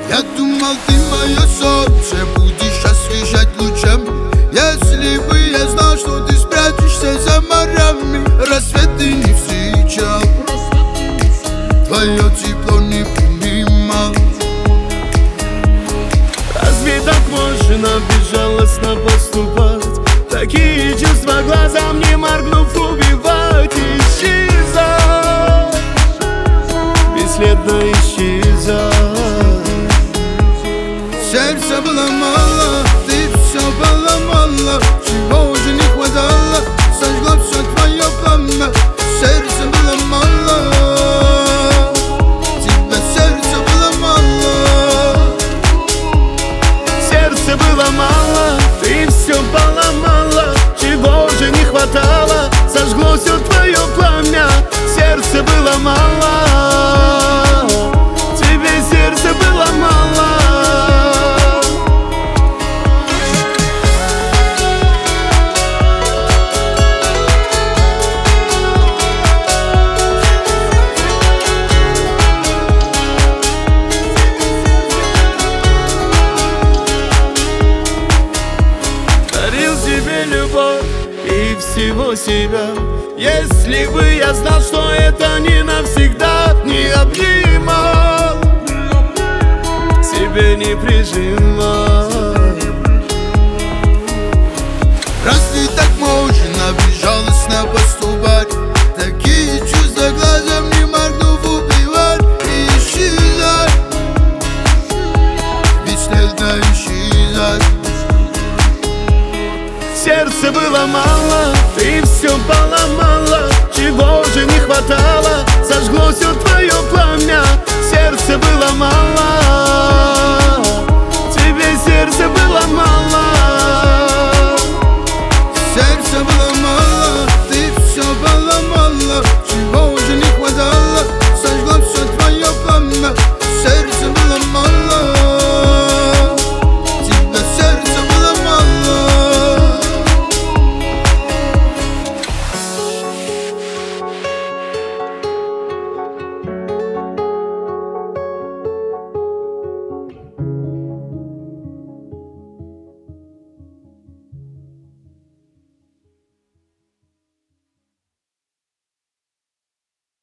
Я думал, ты мое солнце, будешь освещать лучами. Если бы я знал, что ты спрячешься за морями, рассвет ты не встречал, твое тепло не понимал. Разве так можно безжалостно поступать? Такие чувства глазом не моргнув убивать, исчезать, бесследно исчезать. Сердце было мало, ты все поломала. Чего уже не хватало, сожгло все твое пламя. Сердце было мало, тебе сердце было мало. Сердце было мало, ты все поломала. Чего уже не хватало, сожгло все твое пламя. Сердце было мало, тебе сердце было мало. Тебе любовь и всего себя. Если бы я знал, что это не навсегда, не обнимал, к себе не прижимал. Разве так можно безжалостно поступать? Такие чувства глазом не моргнув убивать и исчезать, бесследно исчезать. Сердце было мало, ты все поломала. Чего же не хватало, сожгло все твое